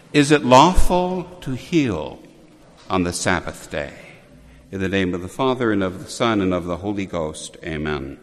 Is it lawful to heal on the Sabbath day? In the name of the Father, and of the Son, and of the Holy Ghost. Amen.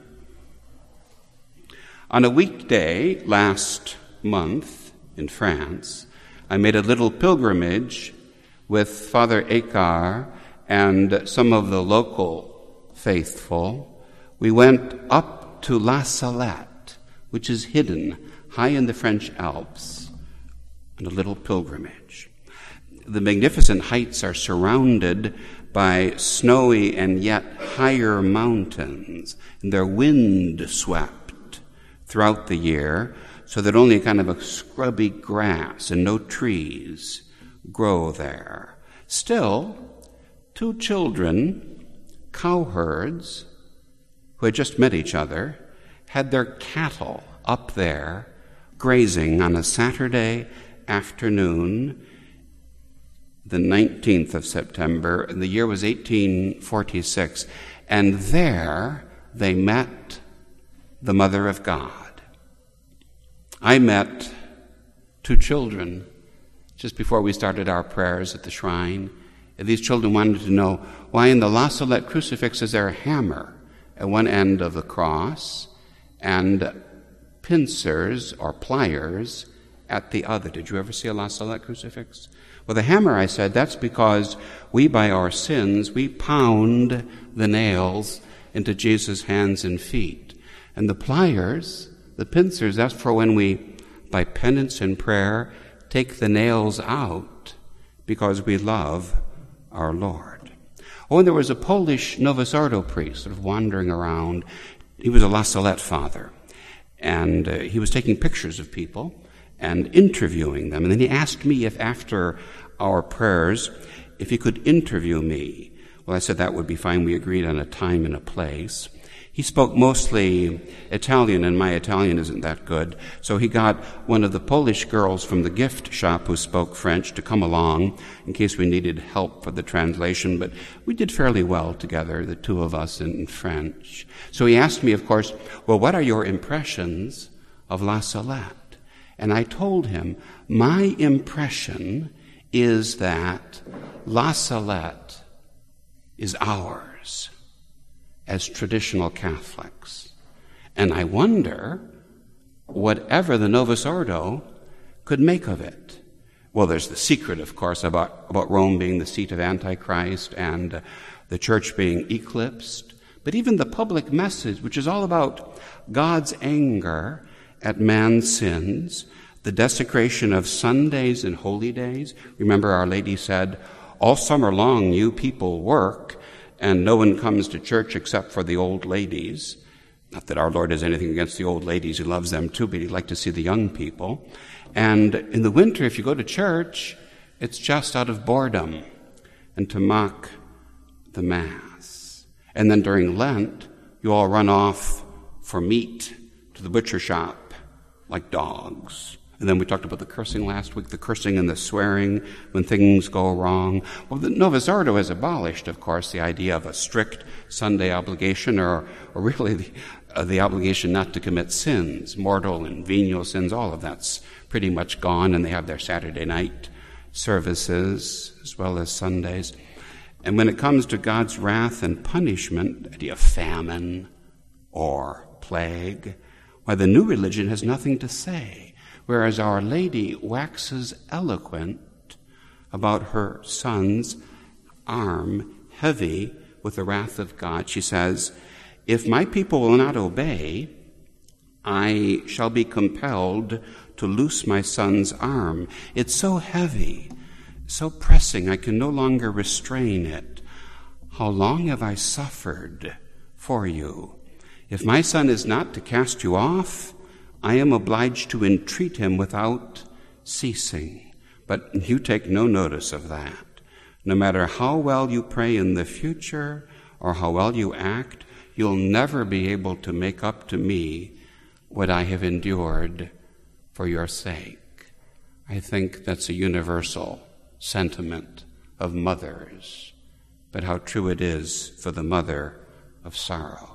On a weekday last month in France, I made a little pilgrimage with Father Écart and some of the local faithful. We went up to La Salette, which is hidden high in the French Alps, on a little pilgrimage. The magnificent heights are surrounded by snowy and yet higher mountains, and they're wind-swept throughout the year, so that only kind of a scrubby grass and no trees grow there. Still, two children, cowherds, who had just met each other, had their cattle up there grazing on a Saturday afternoon, the 19th of September, and the year was 1846, and there they met the Mother of God. I met two children just before we started our prayers at the shrine. And these children wanted to know, why in the La Salette crucifix is there a hammer at one end of the cross and pincers or pliers at the other? Did you ever see a La Salette crucifix? Well, the hammer, I said, that's because we, by our sins, we pound the nails into Jesus' hands and feet. And the pliers, the pincers, that's for when we, by penance and prayer, take the nails out because we love our Lord. Oh, and there was a Polish Novus Ordo priest sort of wandering around. He was a La Salette father. And he was taking pictures of people and interviewing them. And then he asked me if after our prayers, if he could interview me. Well, I said that would be fine. We agreed on a time and a place. He spoke mostly Italian, and my Italian isn't that good. So he got one of the Polish girls from the gift shop who spoke French to come along in case we needed help for the translation. But we did fairly well together, the two of us, in French. So he asked me, of course, well, what are your impressions of La Salette? And I told him, my impression is that La Salette is ours as traditional Catholics. And I wonder whatever the Novus Ordo could make of it. Well, there's the secret, of course, about Rome being the seat of Antichrist and the church being eclipsed. But even the public message, which is all about God's anger at man's sins, the desecration of Sundays and holy days. Remember, Our Lady said, all summer long you people work, and no one comes to church except for the old ladies. Not that our Lord has anything against the old ladies. He loves them too, but he'd like to see the young people. And in the winter, if you go to church, it's just out of boredom and to mock the Mass. And then during Lent, you all run off for meat to the butcher shop like dogs. And then we talked about the cursing last week, the cursing and the swearing when things go wrong. Well, the Novus Ordo has abolished, of course, the idea of a strict Sunday obligation or really the obligation not to commit sins, mortal and venial sins. All of that's pretty much gone, and they have their Saturday night services as well as Sundays. And when it comes to God's wrath and punishment, the idea of famine or plague, why the new religion has nothing to say. Whereas Our Lady waxes eloquent about her son's arm heavy with the wrath of God. She says, if my people will not obey, I shall be compelled to loose my son's arm. It's so heavy, so pressing, I can no longer restrain it. How long have I suffered for you? If my son is not to cast you off, I am obliged to entreat him without ceasing. But you take no notice of that. No matter how well you pray in the future or how well you act, you'll never be able to make up to me what I have endured for your sake. I think that's a universal sentiment of mothers, but how true it is for the mother of sorrows.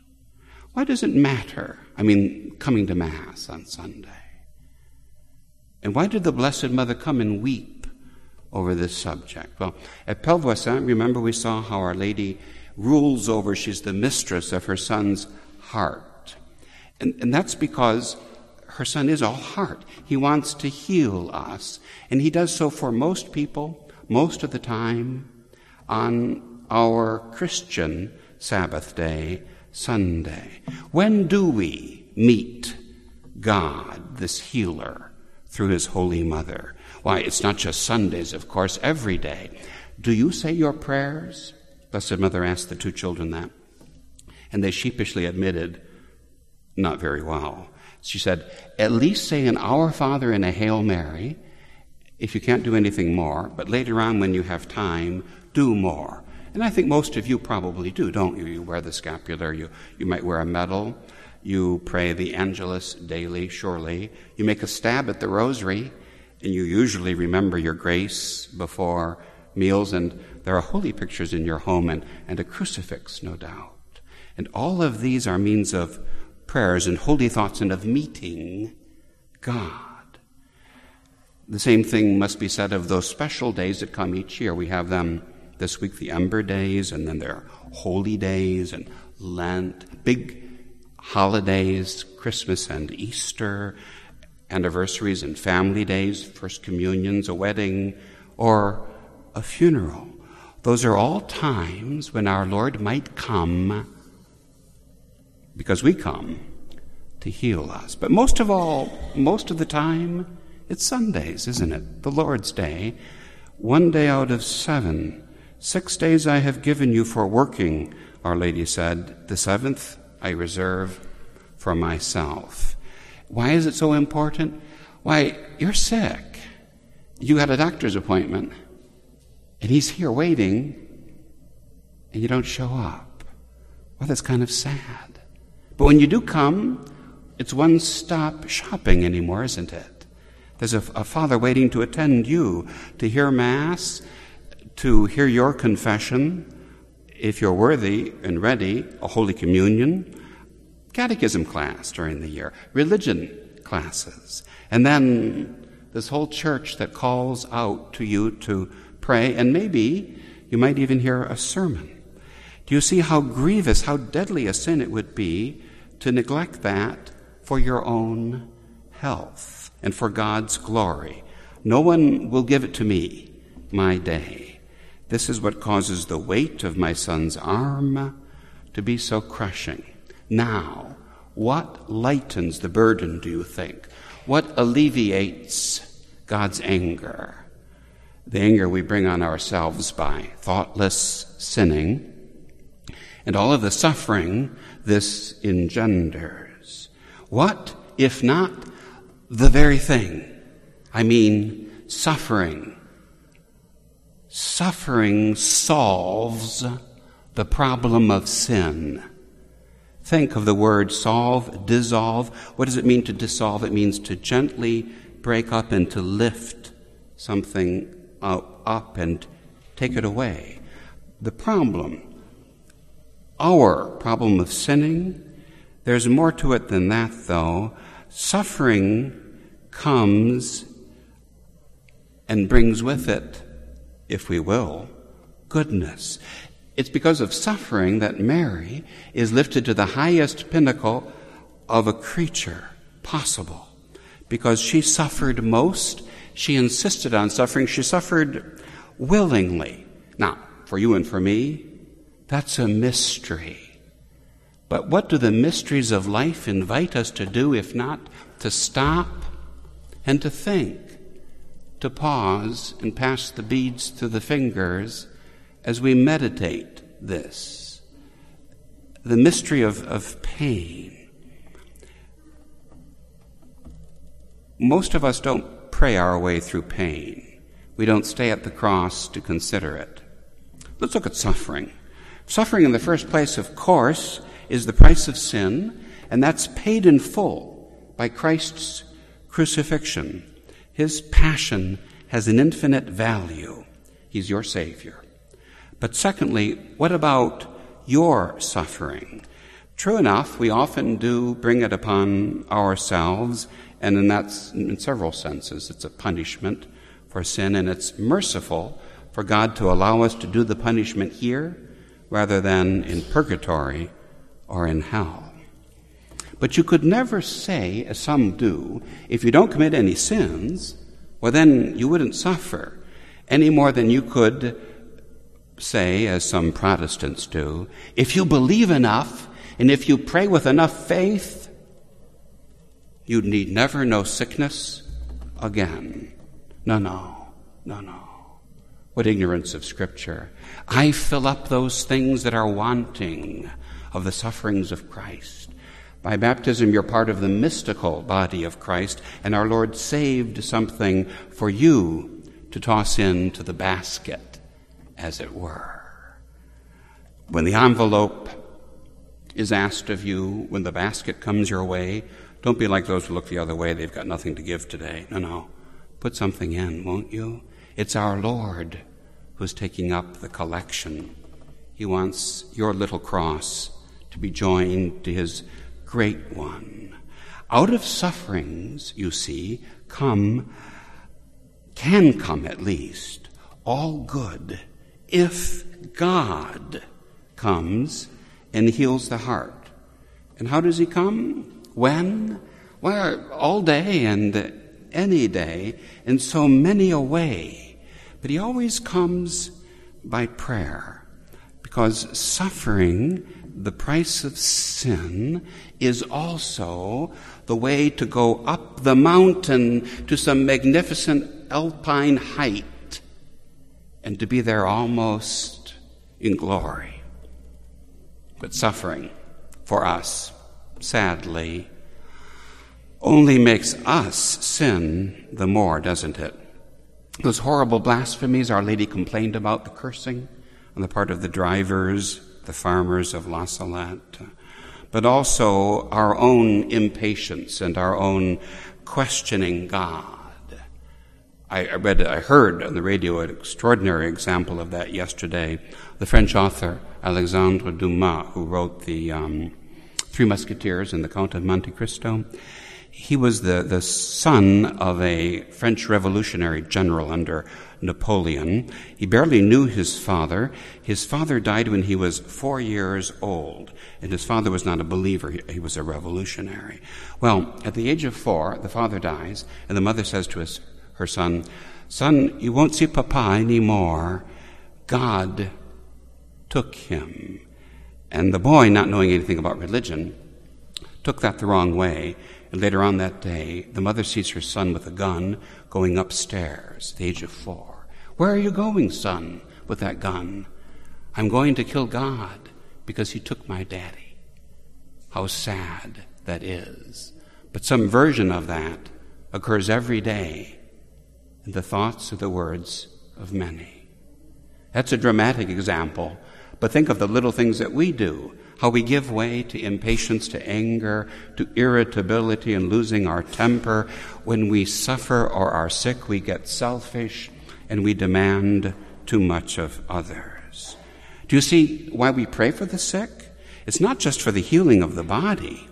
Why does it matter? Coming to Mass on Sunday. And why did the Blessed Mother come and weep over this subject? Well, at Pelvoisin, remember we saw how Our Lady rules over, she's the mistress of her son's heart. And that's because her son is all heart. He wants to heal us. And he does so for most people, most of the time, on our Christian Sabbath day, Sunday. When do we meet God, this healer, through his Holy Mother? Why, it's not just Sundays, of course, every day. Do you say your prayers? Blessed Mother asked the two children that. And they sheepishly admitted, not very well. She said, at least say an Our Father and a Hail Mary, if you can't do anything more, but later on when you have time, do more. And I think most of you probably do, don't you? You wear the scapular, you might wear a medal, you pray the Angelus daily, surely. You make a stab at the rosary, and you usually remember your grace before meals, and there are holy pictures in your home and a crucifix, no doubt. And all of these are means of prayers and holy thoughts and of meeting God. The same thing must be said of those special days that come each year. We have them this week, the Ember Days, and then there are holy days and Lent, big holidays, Christmas and Easter, anniversaries and family days, First Communions, a wedding, or a funeral. Those are all times when our Lord might come, because we come, to heal us. But most of the time, it's Sundays, isn't it? The Lord's Day. 1 day out of 7. 6 days I have given you for working, Our Lady said. The 7th I reserve for myself. Why is it so important? Why, you're sick. You had a doctor's appointment, and he's here waiting, and you don't show up. Well, that's kind of sad. But when you do come, it's one-stop shopping anymore, isn't it? There's a father waiting to attend you, to hear Mass, to hear your confession, if you're worthy and ready, a Holy Communion, catechism class during the year, religion classes, and then this whole church that calls out to you to pray, and maybe you might even hear a sermon. Do you see how grievous, how deadly a sin it would be to neglect that for your own health and for God's glory? No one will give it to me, my day. This is what causes the weight of my son's arm to be so crushing. Now, what lightens the burden, do you think? What alleviates God's anger? The anger we bring on ourselves by thoughtless sinning, and all of the suffering this engenders. What, if not the very thing? I mean, suffering. Suffering solves the problem of sin. Think of the word solve, dissolve. What does it mean to dissolve? It means to gently break up and to lift something up and take it away. The problem, our problem of sinning, there's more to it than that, though. Suffering comes and brings with it, if we will, goodness. It's because of suffering that Mary is lifted to the highest pinnacle of a creature possible. Because she suffered most, she insisted on suffering. She suffered willingly. Now, for you and for me, that's a mystery. But what do the mysteries of life invite us to do if not to stop and to think, to pause and pass the beads through the fingers as we meditate this? The mystery of pain. Most of us don't pray our way through pain. We don't stay at the cross to consider it. Let's look at suffering. Suffering in the first place, of course, is the price of sin, and that's paid in full by Christ's crucifixion. His passion has an infinite value. He's your Savior. But secondly, what about your suffering? True enough, we often do bring it upon ourselves And in several senses, it's a punishment for sin, and it's merciful for God to allow us to do the punishment here rather than in purgatory or in hell. But you could never say, as some do, if you don't commit any sins, well, then you wouldn't suffer, any more than you could say, as some Protestants do, if you believe enough and if you pray with enough faith, you need never know sickness again. No. What ignorance of Scripture. I fill up those things that are wanting of the sufferings of Christ. By baptism, you're part of the mystical body of Christ, and our Lord saved something for you to toss into the basket, as it were. When the envelope is asked of you, when the basket comes your way, don't be like those who look the other way. They've got nothing to give today. No. Put something in, won't you? It's our Lord who's taking up the collection. He wants your little cross to be joined to his great one. Out of sufferings, you see, can come at least, all good, if God comes and heals the heart. And how does he come? When? Well, all day and any day, in so many a way. But he always comes by prayer, because suffering, the price of sin, is also the way to go up the mountain to some magnificent alpine height and to be there almost in glory. But suffering for us, sadly, only makes us sin the more, doesn't it? Those horrible blasphemies Our Lady complained about, the cursing on the part of the drivers, the farmers of La Salette, but also our own impatience and our own questioning God. I heard on the radio an extraordinary example of that yesterday. The French author Alexandre Dumas, who wrote the Three Musketeers and the Count of Monte Cristo, he was the son of a French revolutionary general under Napoleon. He barely knew his father. His father died when he was 4 years old, and his father was not a believer. He was a revolutionary. Well, at the age of 4, the father dies, and the mother says to her son, "Son, you won't see Papa anymore. God took him." And the boy, not knowing anything about religion, took that the wrong way. And later on that day, the mother sees her son with a gun going upstairs at the age of 4. "Where are you going, son, with that gun?" "I'm going to kill God because he took my daddy." How sad that is. But some version of that occurs every day in the thoughts or the words of many. That's a dramatic example, but think of the little things that we do. How we give way to impatience, to anger, to irritability, and losing our temper. When we suffer or are sick, we get selfish and we demand too much of others. Do you see why we pray for the sick? It's not just for the healing of the body.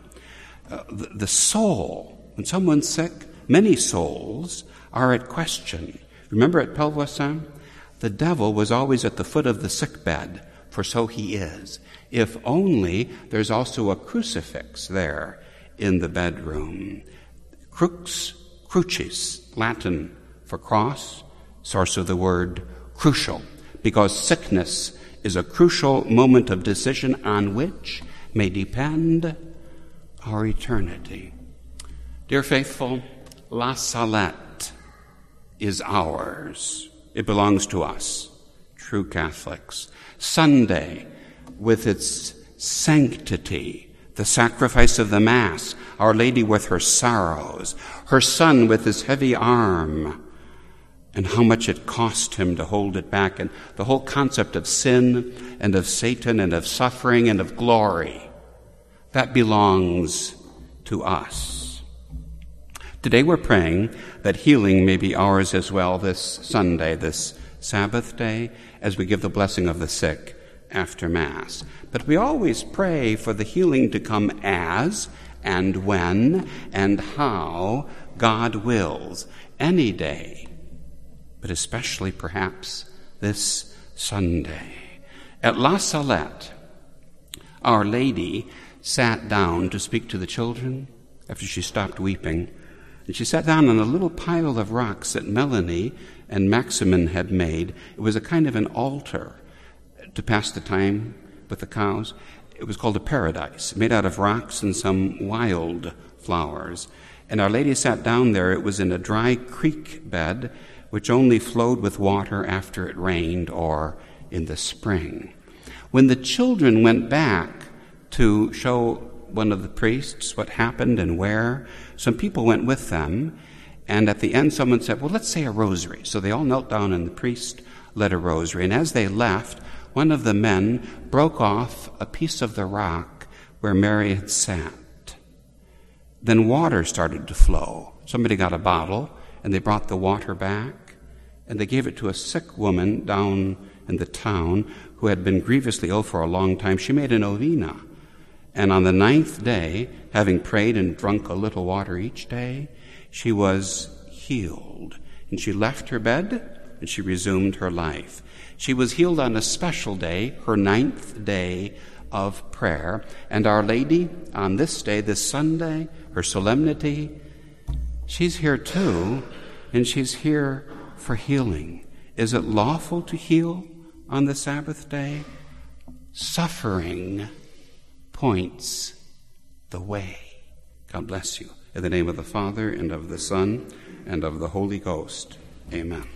The soul, when someone's sick, many souls are at question. Remember at Pelvoisin? The devil was always at the foot of the sick bed, for so he is. If only there's also a crucifix there in the bedroom. Crux, crucis, Latin for cross, source of the word crucial, because sickness is a crucial moment of decision on which may depend our eternity. Dear faithful, La Salette is ours. It belongs to us, true Catholics. Sunday, with its sanctity, the sacrifice of the Mass, Our Lady with her sorrows, her Son with his heavy arm, and how much it cost him to hold it back, and the whole concept of sin and of Satan and of suffering and of glory, that belongs to us. Today we're praying that healing may be ours as well this Sunday, this Sabbath day, as we give the blessing of the sick after Mass. But we always pray for the healing to come as and when and how God wills, any day, but especially perhaps this Sunday. At La Salette, Our Lady sat down to speak to the children after she stopped weeping. And she sat down on a little pile of rocks that Melanie and Maximin had made. It was a kind of an altar to pass the time with the cows. It was called a paradise, made out of rocks and some wild flowers. And Our Lady sat down there. It was in a dry creek bed, which only flowed with water after it rained or in the spring. When the children went back to show one of the priests what happened and where, some people went with them, and at the end someone said, well, let's say a rosary. So they all knelt down and the priest led a rosary. And as they left, one of the men broke off a piece of the rock where Mary had sat. Then water started to flow. Somebody got a bottle, and they brought the water back, and they gave it to a sick woman down in the town who had been grievously ill for a long time. She made a novena. And on the 9th day, having prayed and drunk a little water each day, she was healed. And she left her bed, and she resumed her life. She was healed on a special day, her 9th day of prayer. And Our Lady, on this day, this Sunday, her solemnity, she's here too, and she's here for healing. Is it lawful to heal on the Sabbath day? Suffering points the way. God bless you. In the name of the Father, and of the Son, and of the Holy Ghost. Amen.